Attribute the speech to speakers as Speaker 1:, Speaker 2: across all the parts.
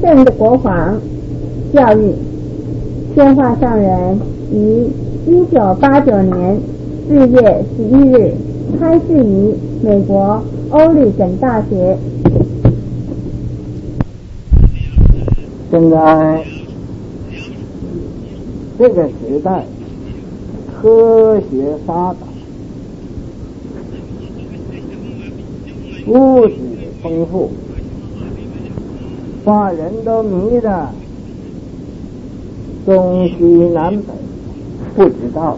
Speaker 1: 正的国防教育。宣化上人于1989年4月11日开示于美国欧律省大学。
Speaker 2: 现在这个时代科学发达，物质丰富，把人都迷得东西南北不知道，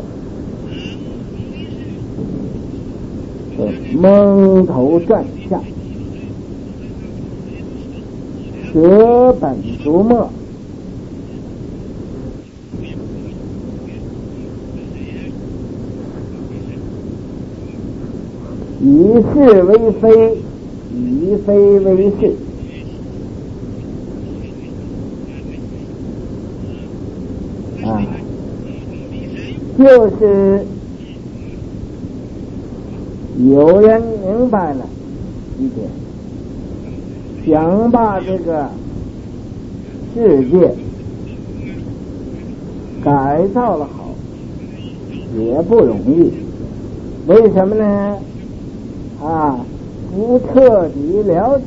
Speaker 2: 蒙头转向，舍本逐末，以是为非，以非为是。就是有人明白了一点，想把这个世界改造了好也不容易。为什么呢？不彻底了解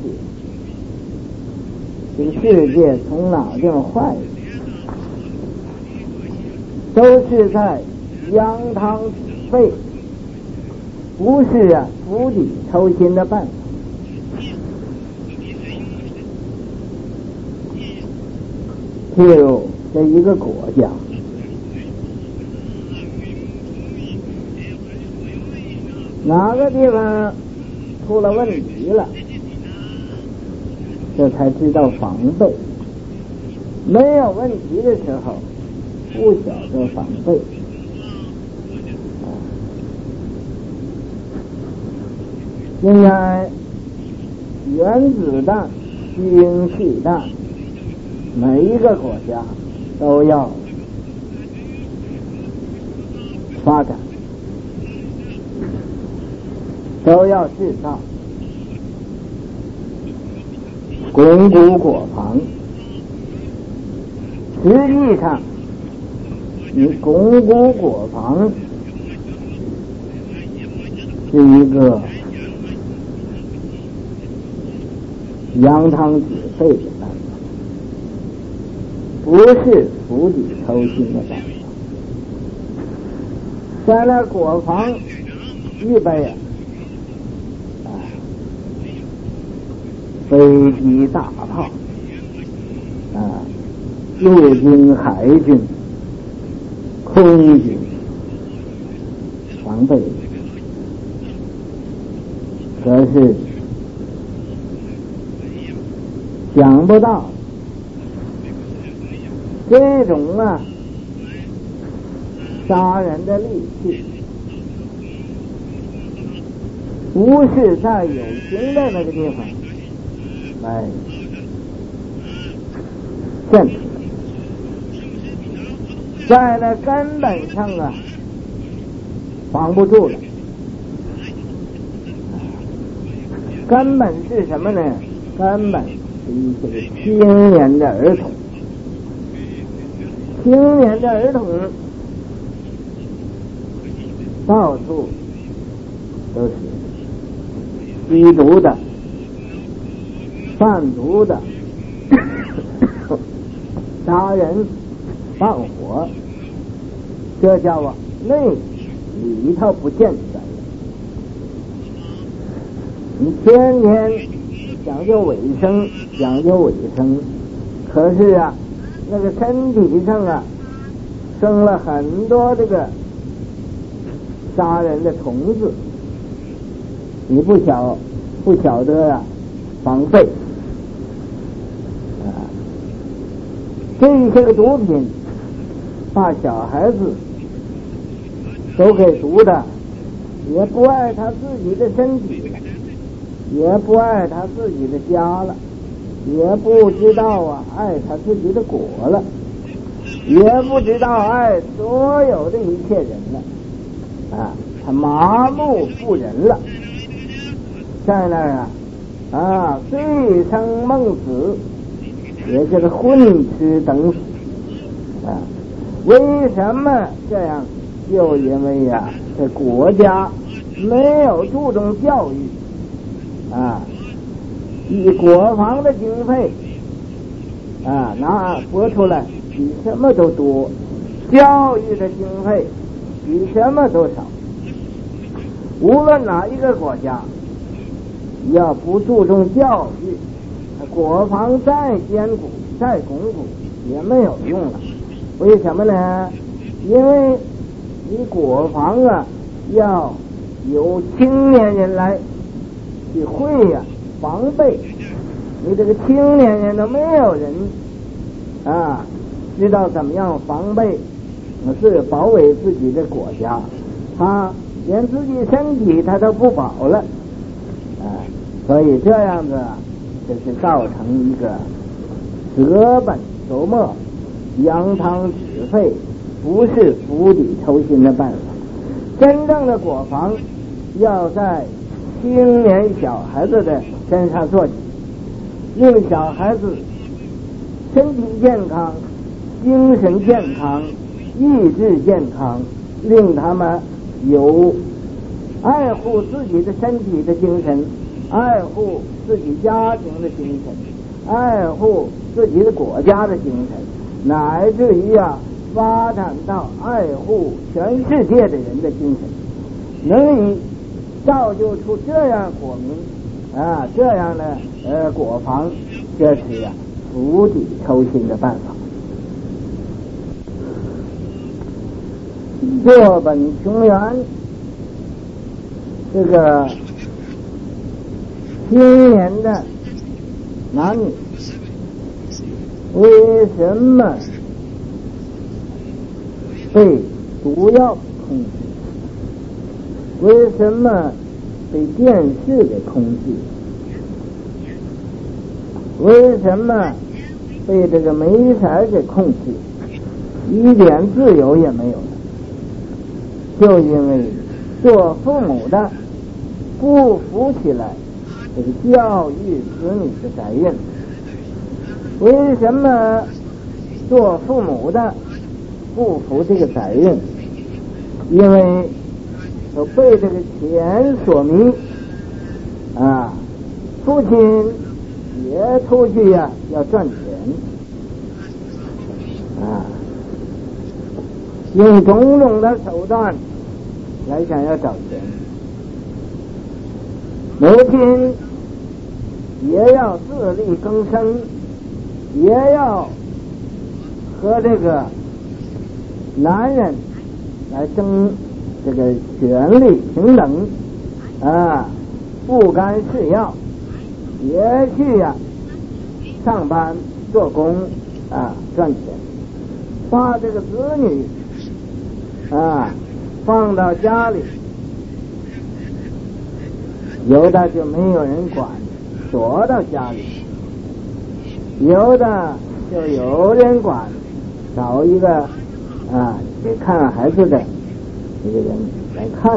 Speaker 2: 这个世界从哪地方坏的，都是在扬汤止沸，不是釜底抽薪的办法。譬如这一个国家，哪个地方出了问题了，这才知道防备。没有问题的时候不晓得防备。现在原子弹、氢气弹，每一个国家都要发展，都要制造，巩固国防。实际上你巩固国防是一个扬汤止沸的办法，不是釜底抽薪的办法。在那国防预备飞机大炮陆军海军空军防备，可是想不到这种杀人的利器，不是在有形的那个地方来现出来，在那根本上防不住了。根本是什么呢？根本是一些青年的儿童，青年的儿童到处都是吸毒的、贩毒的、杀人放火，这叫内里头不健全。你天天讲究卫生，讲究卫生，可是那个身体上生了很多这个杀人的虫子，你不晓得防备这些个毒品把小孩子都给毒的，也不爱他自己的身体了，也不爱他自己的家了，也不知道爱他自己的国了，也不知道爱所有的一切人了他麻木不仁了，在那儿醉生梦死， 也就是混吃等死啊。为什么这样？就因为呀，这国家没有注重教育啊，以国防的经费啊拨出来比什么都多，教育的经费比什么都少。无论哪一个国家要不注重教育，国防再坚固再巩固也没有用了。为什么呢？因为你国防啊要有青年人来去会呀防备，你这个青年人都没有人啊知道怎么样防备，是保卫自己的国家，他连自己身体他都不保了所以这样子就是造成一个舍本逐末、扬汤止沸，不是釜底抽薪的办法。真正的国防要在青年小孩子的身上做起，令小孩子身体健康、精神健康、意志健康，令他们有爱护自己的身体的精神，爱护自己家庭的精神，爱护自己的国家的精神，乃至于发展到爱护全世界的人的精神，能以造就出这样国民这样的国防，这是釜底抽薪的办法。坐本穷源，这个青年的男女为什么被毒药控制？为什么被电视给控制？为什么被这个媒材给控制？一点自由也没有了。就因为做父母的不负起来这个教育子女的责任。为什么做父母的不负这个责任？因为都被这个钱所迷父亲也出去要赚钱用种种的手段来想要找钱。母亲也要自力更生，也要和这个男人来争这个权利平等不甘示弱，也去上班做工赚钱，把这个子女放到家里，有的就没有人管，躲到家里；有的就有人管，找一个给看孩子的一个人来看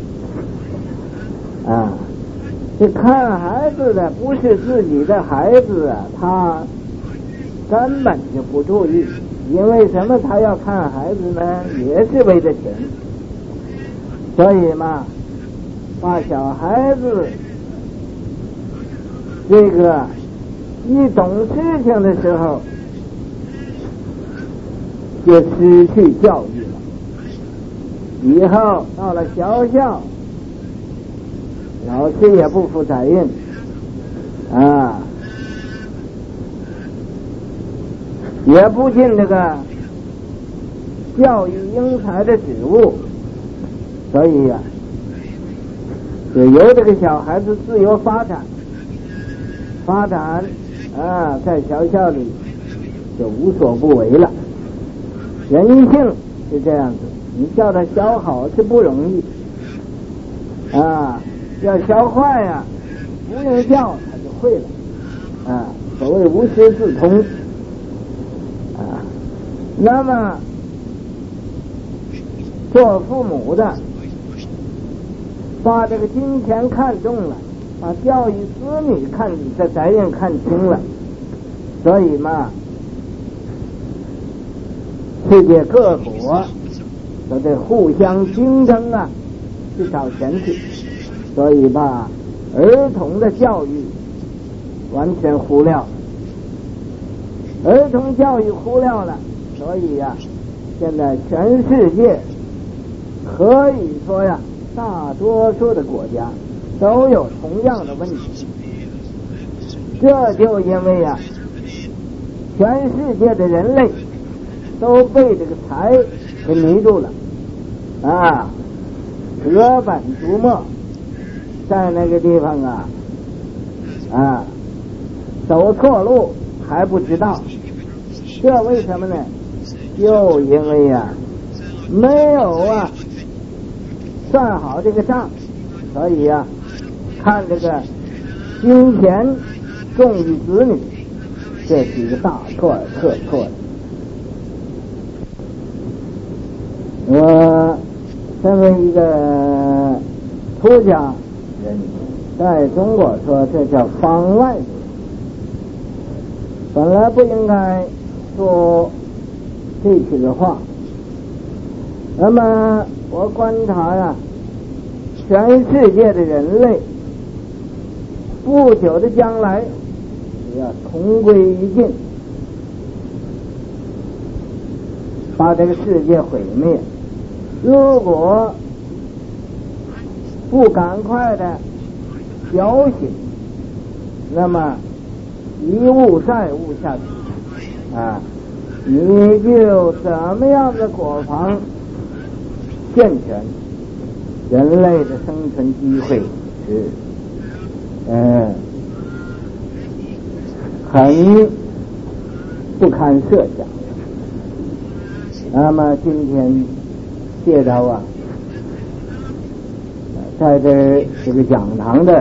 Speaker 2: 这看孩子的不是自己的孩子他根本就不注意。因为什么他要看孩子呢？也是为了钱。所以嘛，把小孩子这个一懂事情的时候就失去教育了。以后到了学校，老师也不负责任也不尽这个教育英才的职务。所以就由这个小孩子自由发展在学校里就无所不为了。人性是这样子，你叫他学好是不容易要学坏不用教他就会了所谓无师自通那么做父母的把这个金钱看重了，把教育子女的责任看清了， 所以嘛，世界各国都得互相竞争啊，去找钱去。所以把儿童的教育完全忽略了，儿童教育忽略了，所以呀，现在全世界可以说呀，大多数的国家都有同样的问题。这就因为呀，全世界的人类都被这个财给迷住了啊，舍本逐末，在那个地方走错路还不知道。这为什么呢？就因为呀，没有算好这个账，所以看这个金钱重于子女，这是一个大错而特错的。我身为一个出家人，在中国说这叫方外人，本来不应该说这几个话。那么我观察全世界的人类不久的将来要同归于尽，把这个世界毁灭。如果不赶快的觉醒，那么一物再物下去你就怎么样的国防健全，人类的生存机会是很不堪设想。那么今天借着在这个讲堂的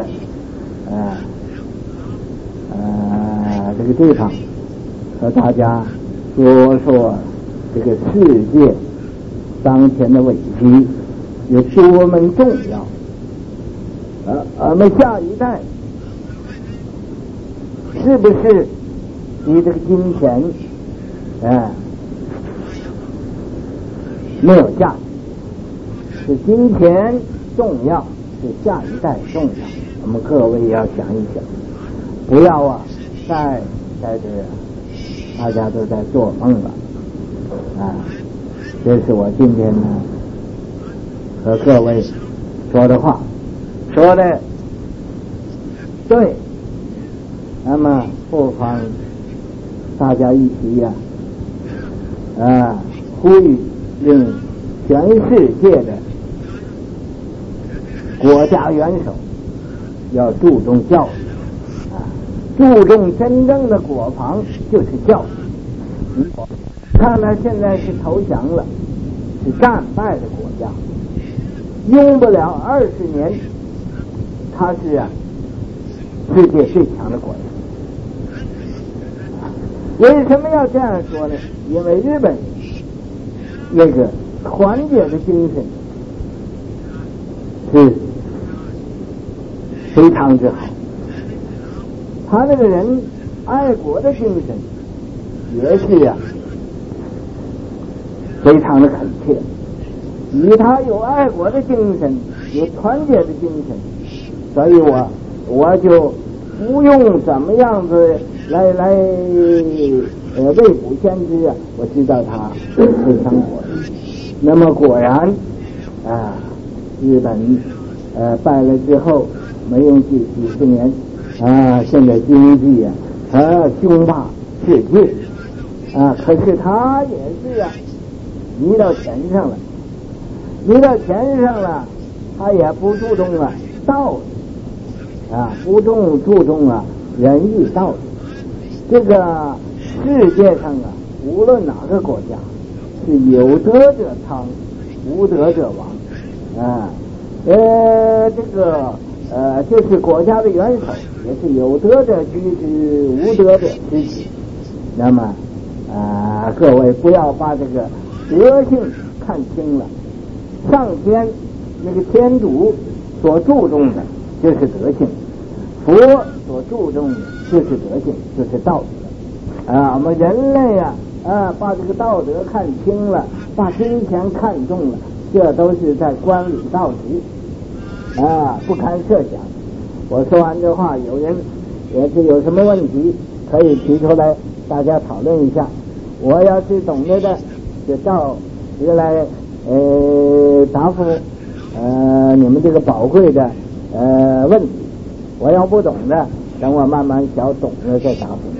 Speaker 2: 这个地方和大家说说这个世界当前的危机有多么重要。我们下一代是不是比这个金钱没有价值？是金钱重要，是下一代重要。我们各位要想一想，不要在这大家都在做梦了这是我今天呢和各位说的话，说的对。那么不妨大家一起呼吁令全世界的国家元首要注重教育注重真正的国防就是教育。看来现在是投降了，是战败的国家，用不了20年，它是世界最强的国家。为什么要这样说呢？因为日本那个团结的精神是非常之好，他那个人爱国的精神也是非常的恳切。以他有爱国的精神，有团结的精神，所以我就不用怎么样子来未卜先知我知道他会成果。那么果然日本败了之后没用几十年现在经济雄霸世界可是他也是迷到钱上了，他也不注重道理不注重仁义道理。这个世界上无论哪个国家是有德者昌，无德者亡就是国家的元首也是有德者居之，无德者失之。那么各位不要把这个德性看清了，上天那个天主所注重的就是德性，佛所注重的就是德性，就是道德。 我们人类把这个道德看清了，把金钱看重了，这都是在观礼道德不堪设想。我说完这话，有人也是有什么问题可以提出来，大家讨论一下。我要是懂得的，就照这个来答复你们这个宝贵的问题。我要不懂的，等我慢慢小懂了再答复你。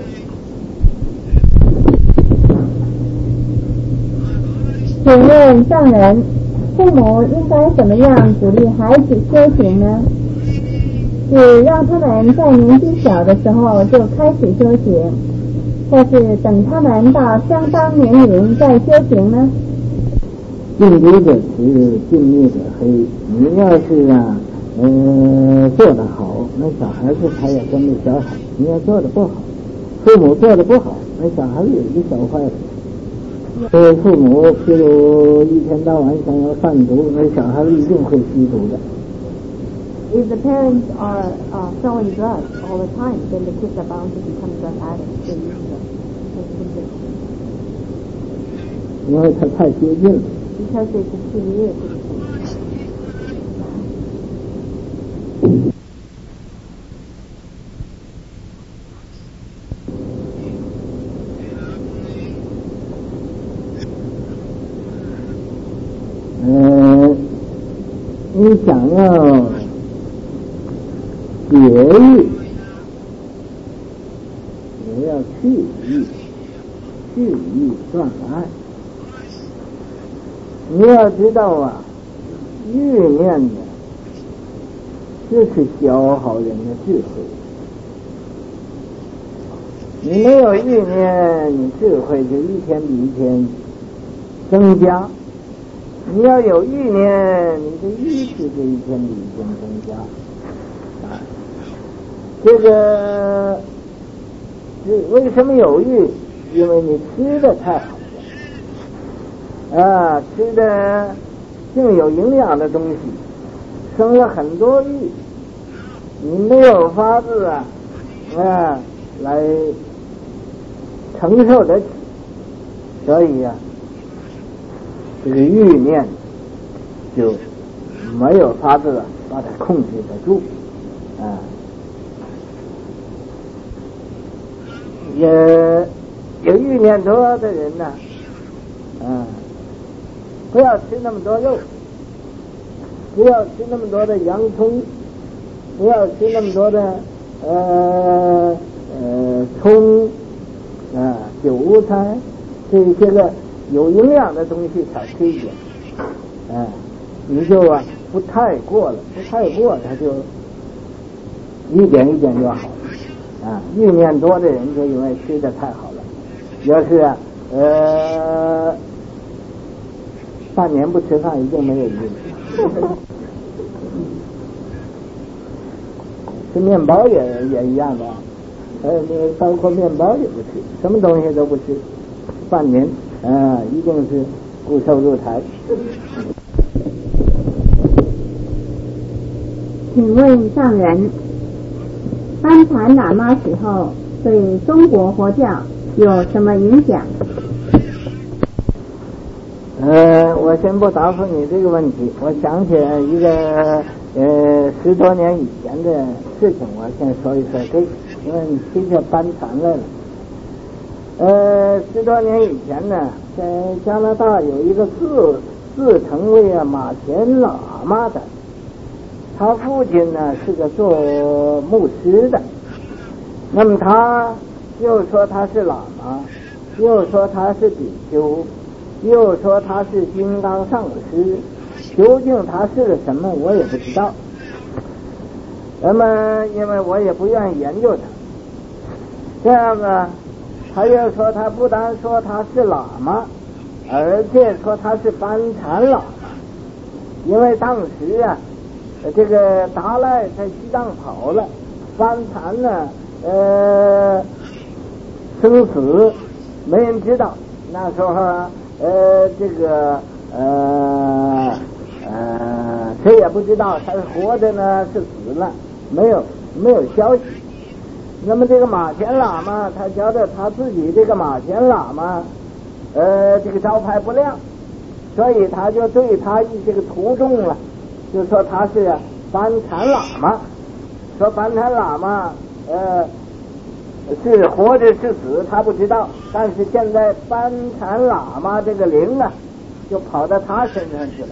Speaker 1: 请问上人，父母应该怎么样鼓励孩子修行呢？是让他们在年纪小的时候就开始修行，或是等他们到相当年龄再修行呢？
Speaker 2: 近朱者赤，近墨者黑。你要是做得好，那小孩子他也跟着学好；你要做得不好，父母做得不好，那小孩子也就学坏了。所以父母譬如一天到晚想要贩毒，那小孩子一定会吸毒的。
Speaker 3: If the parents are selling drugs all the time, then the kids are bound to become drug addicts.
Speaker 2: 因为他太接近了。
Speaker 3: Because they can too near to the
Speaker 2: 你想要节欲，也要去欲，去欲断爱。你要知道欲念呢，这是消耗人的智慧。你没有欲念，你智慧就一天比一天增加。你要有欲念，你的意识就一天比一天增加。这个为什么有欲？因为你吃的太好了，吃的净有营养的东西，生了很多欲，你没有法子来承受得起，所以这个欲念就没有法子把它控制得住有欲念多的人呢不要吃那么多肉，不要吃那么多的洋葱，不要吃那么多的葱韭菜，这些个有营养的东西少吃一点你就不太过了，不太过它就一点一点就好了欲念多的人就因为吃的太好了，要是半年不吃饭一定没有欲吃面包也一样的包括面包也不吃，什么东西都不吃，半年一定是骨瘦如柴。
Speaker 1: 请问上人，班禅喇嘛死后对中国佛教有什么影响？
Speaker 2: 我先不答复你这个问题，我想起来一个10多年以前的事情，我先说一说这个，因为你提起班禅来了。10多年以前呢，在加拿大有一个自称为马前喇嘛的，他父亲呢是个做牧师的，那么他又说他是喇嘛，又说他是比丘，又说他是金刚上师，究竟他是个什么我也不知道。那么因为我也不愿意研究他，这样他又说他不但说他是喇嘛，而且说他是班禅喇嘛。因为当时这个达赖在西藏跑了，班禅呢生死没人知道，那时候这个谁也不知道他是活着呢是死了，没有消息。 那么这个马前喇嘛，他觉得他自己这个马前喇嘛，这个招牌不亮，所以他就对他这个徒众了，就说他是班禅喇嘛，说班禅喇嘛，是活着是死他不知道，但是现在班禅喇嘛这个灵啊，就跑到他身上去了，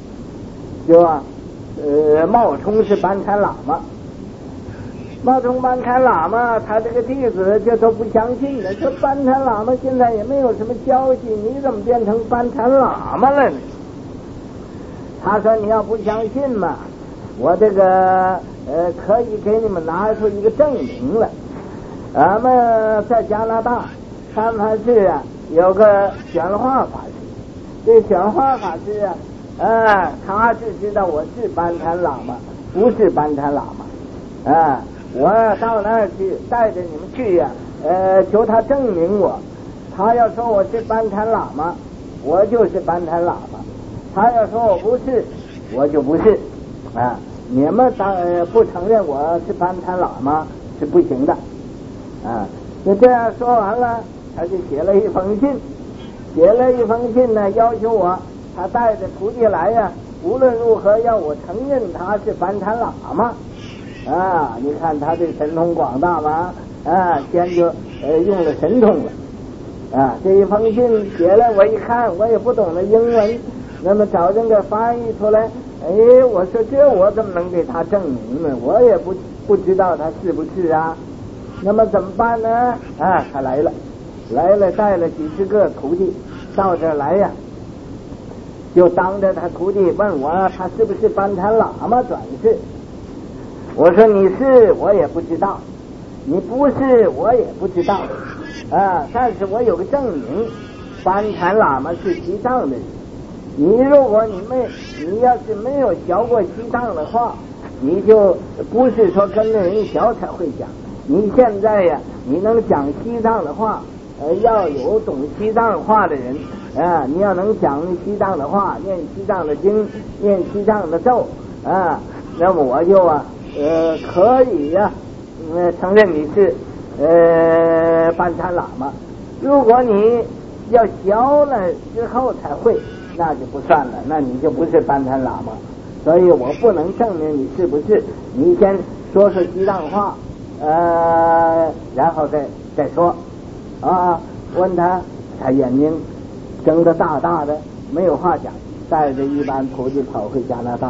Speaker 2: 就冒充是班禅喇嘛。冒充班禅喇嘛，他这个弟子就都不相信了，说班禅喇嘛现在也没有什么消息，你怎么变成班禅喇嘛了呢？他说你要不相信嘛，我这个可以给你们拿出一个证明来。咱们在加拿大三藩市有个显化法师，这显化法师他是知道我是班禅喇嘛，不是班禅喇嘛，我到那儿去带着你们去求他证明我。他要说我是班禅喇嘛，我就是班禅喇嘛；他要说我不是，我就不是。你们不承认我是班禅喇嘛是不行的。就这样说完了，他就写了一封信呢，要求我他带着徒弟来无论如何要我承认他是班禅喇嘛。你看他这神通广大嘛，先就用了神通了，这一封信写了，我一看我也不懂得英文，那么找人给翻译出来，我说这我怎么能给他证明呢？我也不知道他是不是啊，那么怎么办呢？他来了，带了几十个徒弟到这儿来就当着他徒弟问我他是不是班禅喇嘛转世。我说你是我也不知道，你不是我也不知道，但是我有个证明，班禅喇嘛是西藏的人。如果你要是没有学过西藏的话，你就不是说跟着人学才会讲。你现在你能讲西藏的话，要有懂西藏话的人，你要能讲西藏的话，念西藏的经，念西藏的咒，那么我就可以承认你是班禅喇嘛。如果你要学了之后才会，那就不算了，那你就不是班禅喇嘛。所以我不能证明你是不是，你先说西藏话，然后再说。问他眼睛睁得大大的，没有话讲，带着一班徒弟跑回加拿大。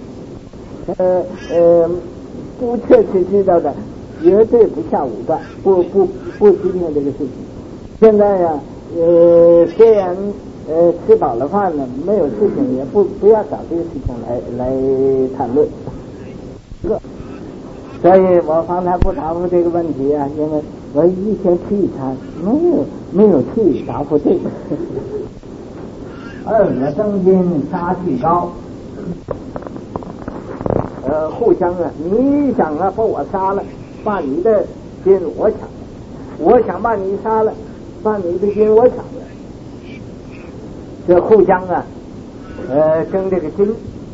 Speaker 2: 不确实知道的，绝对不下武断，不批评这个事情。现在虽然吃饱了饭了，没有事情，也不要找这个事情来谈论。所以我方才不答复这个问题因为我一天吃一餐，没有去答复这个。二恶争金，杀气高。互相你想把我杀了，把你的心我抢了；我想把你杀了，把你的心我抢了。这互相争这个心，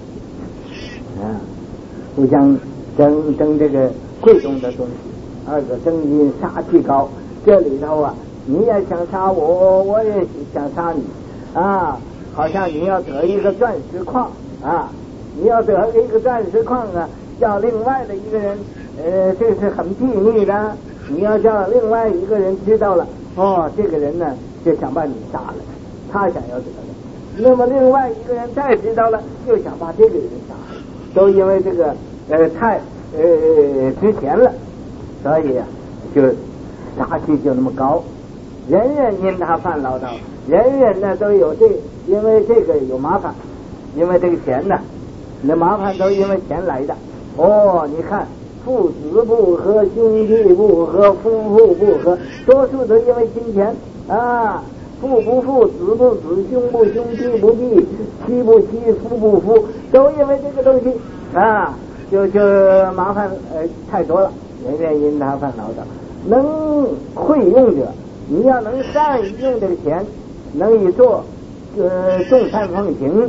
Speaker 2: 互相争这个贵重的东西。二个争金，杀气高。这里头你也想杀我，我也想杀你好像你要得一个钻石矿你要得一个钻石矿叫另外的一个人这是很秘密的，你要叫另外一个人知道了，这个人呢就想把你杀了，他想要得的。那么另外一个人再知道了，又想把这个人杀了，都因为这个太值钱了，所以就杀气就那么高。人人因他犯唠叨，人人呢都有因为这个有麻烦，因为这个钱呢，那麻烦都因为钱来的。你看父子不和，兄弟不和，夫妇不和，多数都因为金钱父不父，子不子，兄不兄，弟不弟，妻不妻，夫不夫，都因为这个东西就麻烦太多了。人人因他犯唠叨，能会用者，你要能善于用这个钱，能以做众善奉行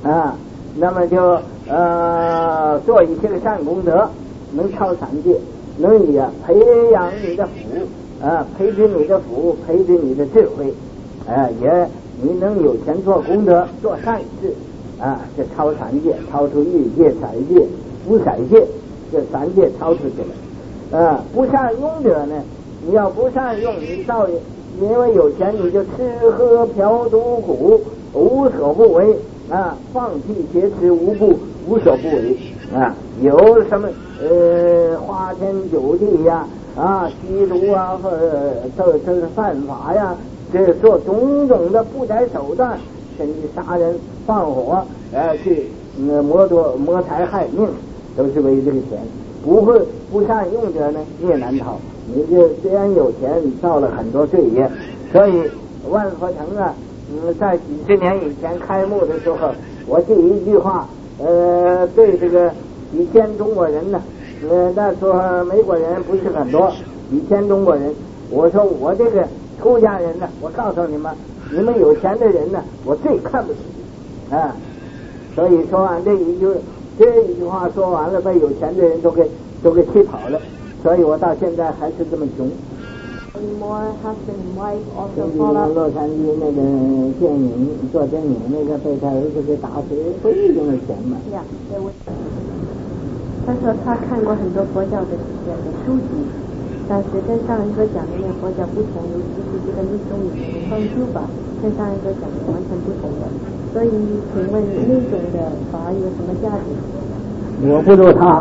Speaker 2: 那么就做一些个善功德，能超三界， 能以培养你的福培植你的福，培植你的智慧也你能有钱做功德做善事这超三界，超出欲界、色界、无色界，这三界超出去了不善用者呢，你要不善用，你造因为有钱你就吃喝嫖赌鼓无所不为放弃劫持无所不为有什么花天酒地吸毒这是犯法呀，这做种种的不择手段，甚至杀人放火去谋财害命，都是为这个钱。不善用者呢，也难逃。你就虽然有钱，你造了很多罪业。所以万佛城在几十年以前开幕的时候，我第一句话对这个几千中国人呢那时候美国人不是很多，几千中国人，我说我这个出家人呢，我告诉你们有钱的人呢，我最看不起所以说完这一句话说完了，把有钱的人都给气跑了，所以我到现在还是这么穷。
Speaker 3: More husband and wife
Speaker 2: 根
Speaker 3: also
Speaker 2: 据
Speaker 3: fall out.
Speaker 2: 洛杉矶那个做电影那个被他儿子给打死，不是因为钱嘛。
Speaker 3: Yeah, there was. 他说他看过很多佛教的书籍，但是跟上一个讲的那个佛教不同，尤其是这个密宗里面的方修法，跟上一个讲的完全不同的。所以，请问那种的法有什么价值？
Speaker 2: 我不如他。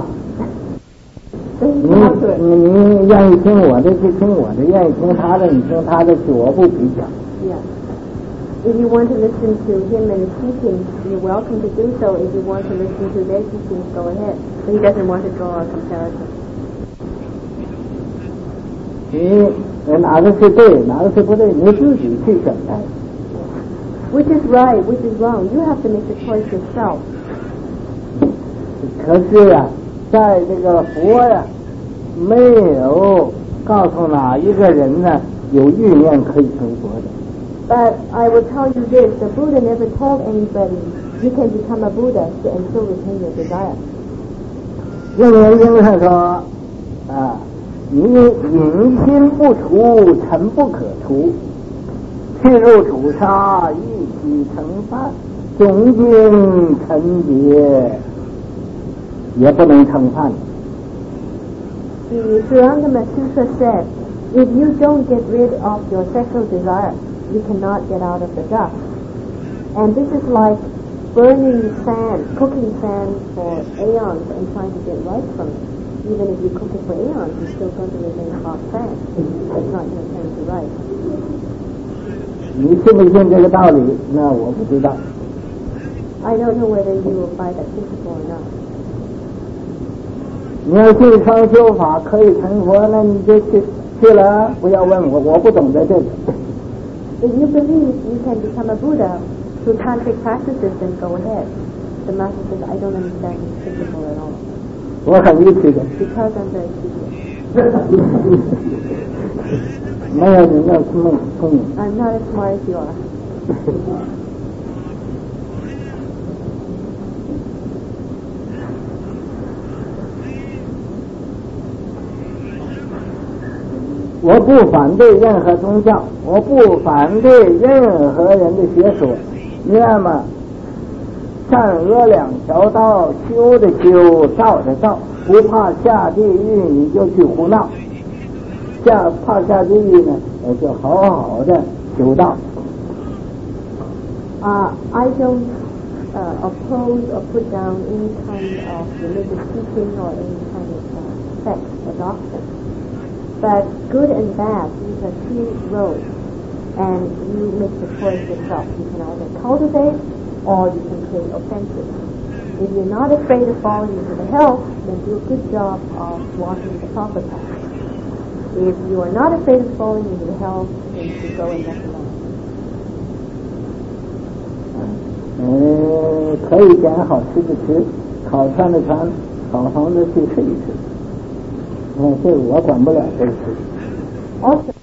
Speaker 2: 你愿意听我的就听我的，愿意听他的你听他的，我不比较。
Speaker 3: Yeah. If you want to listen to him and his teachings, you're welcome to do so. If you want to listen to their teachings, go ahead. But he doesn't want to draw a comparison.
Speaker 2: 你哪个是对，哪个是不对，你自己去选择。
Speaker 3: Which is right, which is wrong? You have to make the choice yourself.
Speaker 2: 可是在这个佛没有告诉哪一个人呢有欲念可以成佛的。
Speaker 3: But I will tell you this, the Buddha never told anybody you can become a Buddha and still retain your desire.
Speaker 2: 因为经上说你隐心不除，尘不可除，去入土沙，一起成饭，总经尘劫也不能成饭。
Speaker 3: The Surangama Sutra said, if you don't get rid of your sexual desire, you cannot get out of the dust. And this is like burning sand, cooking sand for aeons and trying to get light from it. Even if you cook it for aeons, it's still going to remain hot sand. It's not going to turn to light.
Speaker 2: 你信不信这个道理？那我不知道。
Speaker 3: I don't know whether you will buy that principle or not.
Speaker 2: 你要信双修法可以成佛，那你就去了，不要问我，我不懂得这个。
Speaker 3: If you believe you can become a Buddha through tantric practices, then go ahead. The master says, I don't understand this principle at all.
Speaker 2: 我很愚痴的。
Speaker 3: Because I'm very stupid.
Speaker 2: 没有你那聪明。
Speaker 3: I'm not as smart as you are.
Speaker 2: 我不反对任何宗教，我不反对任何人的学说，那么善恶两条道，修的修，造的造，不怕下地狱你就去胡闹，怕下地狱呢就好好的修道。
Speaker 3: I don't oppose or put down any kind of religious teaching or any kind of sect or doctrine. But good and bad, these are two roads, and you make the choice yourself. You can either cultivate or you can create offenses. If you're not afraid of falling into the hell, then do a good job of walking the proper path. If you are not afraid of falling into the hell, then you should go and let alone.
Speaker 2: 可以捡好吃的吃，好穿的穿，好房子去试一试。这个我管不了这个事。
Speaker 3: Also,